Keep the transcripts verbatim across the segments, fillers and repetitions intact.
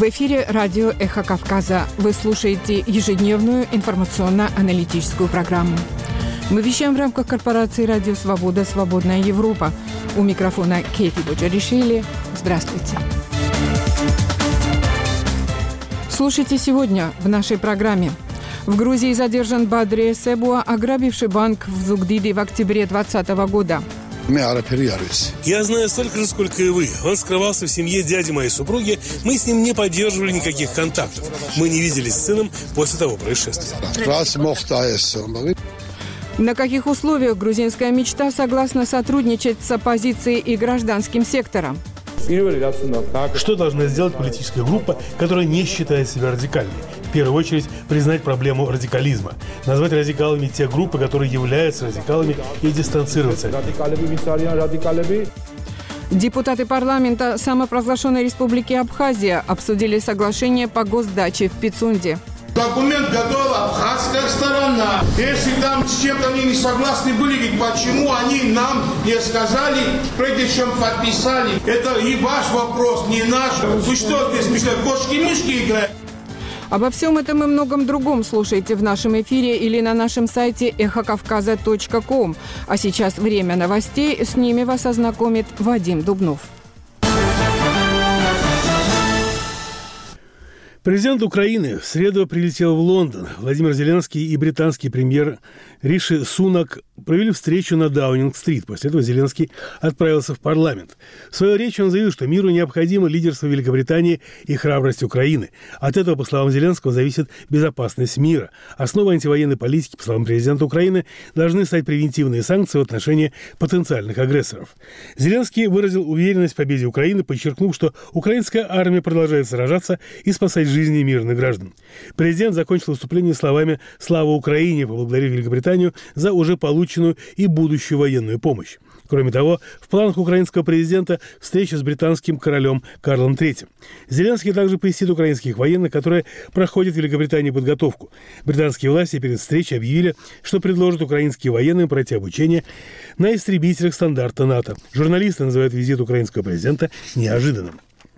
В эфире радио «Эхо Кавказа». Вы слушаете ежедневную информационно-аналитическую программу. Мы вещаем в рамках корпорации «Радио Свобода. Свободная Европа». У микрофона Кейти Боджаришвили. Здравствуйте. Слушайте сегодня в нашей программе. В Грузии задержан Бадри Эсебуа, ограбивший банк в Зугдиде в октябре двадцатого года. Я знаю столько же, сколько и вы. Он скрывался в семье дяди моей супруги. Мы с ним не поддерживали никаких контактов. Мы не виделись с сыном после того происшествия. На каких условиях грузинская мечта согласна сотрудничать с оппозицией и гражданским сектором? Что должна сделать политическая группа, которая не считает себя радикальной? В первую очередь, признать проблему радикализма. Назвать радикалами те группы, которые являются радикалами, и дистанцироваться. Депутаты парламента самопровозглашенной республики Абхазия обсудили соглашение по госдаче в Пицунде. Документ готов, абхазская сторона. Если там с чем-то они не согласны были, ведь почему они нам не сказали, прежде чем подписали? Это и ваш вопрос, не наш. Вы что здесь, мечтаете, кошки-мышки играете? Обо всем этом и многом другом слушайте в нашем эфире или на нашем сайте эхо кавказа точка ком. А сейчас время новостей. С ними вас ознакомит Вадим Дубнов. Президент Украины в среду прилетел в Лондон. Владимир Зеленский и британский премьер Риши Сунак провели встречу на Даунинг-стрит. После этого Зеленский отправился в парламент. В своей речи он заявил, что миру необходимо лидерство Великобритании и храбрость Украины. От этого, по словам Зеленского, зависит безопасность мира. Основой антивоенной политики, по словам президента Украины, должны стать превентивные санкции в отношении потенциальных агрессоров. Зеленский выразил уверенность в победе Украины, подчеркнув, что украинская армия продолжает сражаться и спасать жизни мирных граждан. Президент закончил выступление словами «Слава Украине», поблагодарив Великобританию за уже полученную и будущую военную помощь. Кроме того, в планах украинского президента встреча с британским королем Карлом третьим. Зеленский также посетит украинских военных, которые проходят в Великобритании подготовку. Британские власти перед встречей объявили, что предложат украинским военным пройти обучение на истребителях стандарта НАТО. Журналисты называют визит украинского президента неожиданным.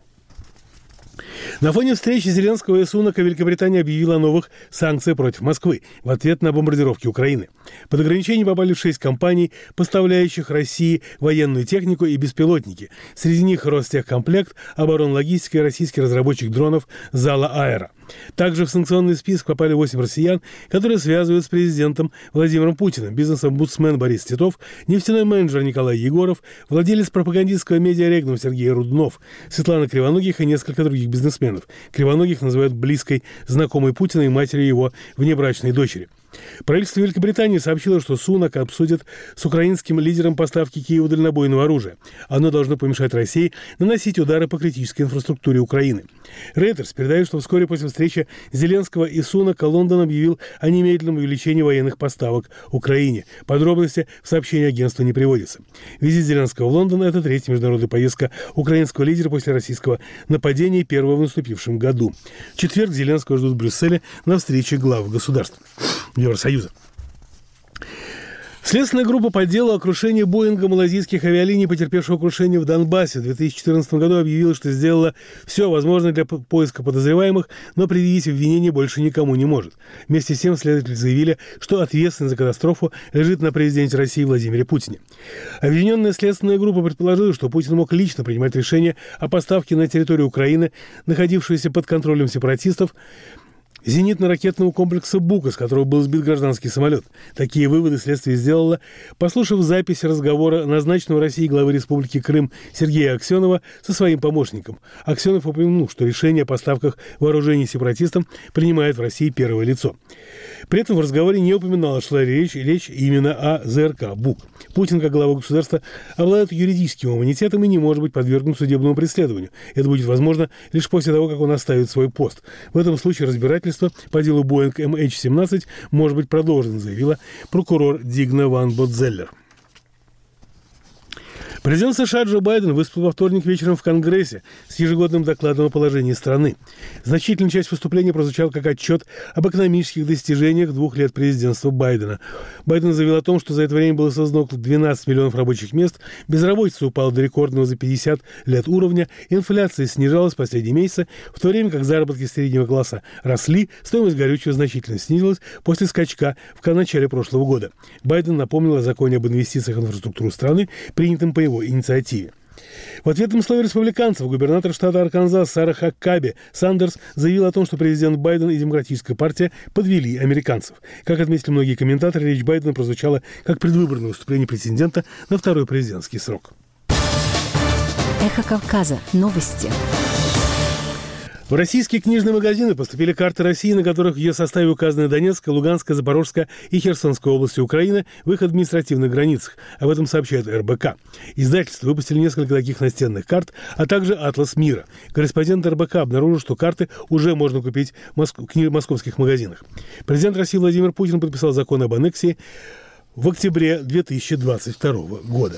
На фоне встречи Зеленского и Сунака Великобритания объявила о новых санкциях против Москвы в ответ на бомбардировки Украины. Под ограничения попали шесть компаний, поставляющих России военную технику и беспилотники. Среди них Ростехкомплект, оборонлогистика и российский разработчик дронов Зала Аэро. Также в санкционный список попали восемь россиян, которые связывают с президентом Владимиром Путиным: бизнес-омбудсмен Борис Титов, нефтяной менеджер Николай Егоров, владелец пропагандистского медиа «Регнум» Сергей Руднов, Светлана Кривоногих и несколько других бизнесменов. Кривоногих называют близкой знакомой Путина и матерью его внебрачной дочери. Правительство Великобритании сообщило, что Сунак обсудит с украинским лидером поставки Киеву дальнобойного оружия. Оно должно помешать России наносить удары по критической инфраструктуре Украины. Рейтерс передает, что вскоре после встречи Зеленского и Сунака Лондон объявил о немедленном увеличении военных поставок Украине. Подробности в сообщении агентства не приводятся. Визит Зеленского в Лондон – это третья международная поездка украинского лидера после российского нападения, первого в наступившем году. В четверг Зеленского ждут в Брюсселе на встрече глав государств Евросоюза. Следственная группа по делу о крушении Боинга малазийских авиалиний, потерпевшего крушение в Донбассе, в две тысячи четырнадцатом году объявила, что сделала все возможное для поиска подозреваемых, но предъявить обвинение больше никому не может. Вместе с тем следователи заявили, что ответственность за катастрофу лежит на президенте России Владимире Путине. Объединенная следственная группа предположила, что Путин мог лично принимать решение о поставке на территорию Украины, находившейся под контролем сепаратистов, зенитно-ракетного комплекса «Бука», с которого был сбит гражданский самолет. Такие выводы следствие сделало, послушав запись разговора назначенного Россией главы Республики Крым Сергея Аксенова со своим помощником. Аксенов упомянул, что решение о поставках вооружений сепаратистам принимает в России первое лицо. При этом в разговоре не упоминалась шла речь, речь именно о ЗРК «Бук». Путин, как глава государства, обладает юридическим иммунитетом и не может быть подвергнут судебному преследованию. Это будет возможно лишь после того, как он оставит свой пост. В этом случае разбирательство по делу Боинг эм эйч семнадцать может быть продолжено, заявила прокурор Дигна ван Бодзеллер. Президент США Джо Байден выступил во вторник вечером в Конгрессе с ежегодным докладом о положении страны. Значительная часть выступления прозвучала как отчет об экономических достижениях двух лет президентства Байдена. Байден заявил о том, что за это время было создано около двенадцати миллионов рабочих мест, безработица упала до рекордного за пятьдесят лет уровня, инфляция снижалась в последние месяцы, в то время как заработки среднего класса росли, стоимость горючего значительно снизилась после скачка в начале прошлого года. Байден напомнил о законе об инвестициях в инфраструктуру страны, принятом по его инициативе. В ответном слове республиканцев губернатор штата Арканзас Сара Хаккаби Сандерс заявил о том, что президент Байден и Демократическая партия подвели американцев. Как отметили многие комментаторы, речь Байдена прозвучала как предвыборное выступление претендента на второй президентский срок. Эхо Кавказа. Новости. В российские книжные магазины поступили карты России, на которых в ее составе указаны Донецкая, Луганская, Запорожская и Херсонская области Украины в их административных границах. Об этом сообщает эр бэ ка. Издательство выпустили несколько таких настенных карт, а также «Атлас мира». Корреспондент эр бэ ка обнаружил, что карты уже можно купить в Моск... московских магазинах. Президент России Владимир Путин подписал закон об аннексии в октябре две тысячи двадцать второго года.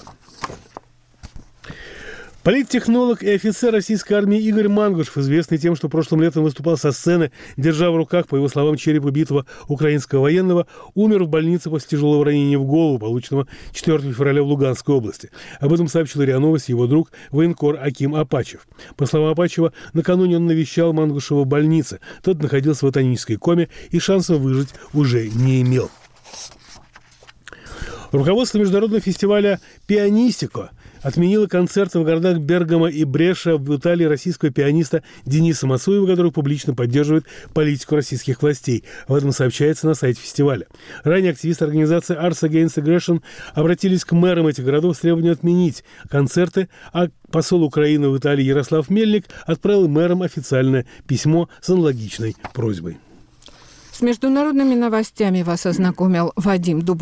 Политтехнолог и офицер российской армии Игорь Мангушев, известный тем, что прошлым летом выступал со сцены, держа в руках, по его словам, череп убитого украинского военного, умер в больнице после тяжелого ранения в голову, полученного четвёртого февраля в Луганской области. Об этом сообщил РИА Новости его друг, военкор Аким Апачев. По словам Апачева, накануне он навещал Мангушева в больнице. Тот находился в атонической коме и шансов выжить уже не имел. Руководство международного фестиваля «Пианистико» отменило концерты в городах Бергамо и Бреша в Италии российского пианиста Дениса Мацуева, который публично поддерживает политику российских властей. Об этом сообщается на сайте фестиваля. Ранее активисты организации Arts Against Aggression обратились к мэрам этих городов с требованием отменить концерты, а посол Украины в Италии Ярослав Мельник отправил мэрам официальное письмо с аналогичной просьбой. С международными новостями вас ознакомил Вадим Дуб.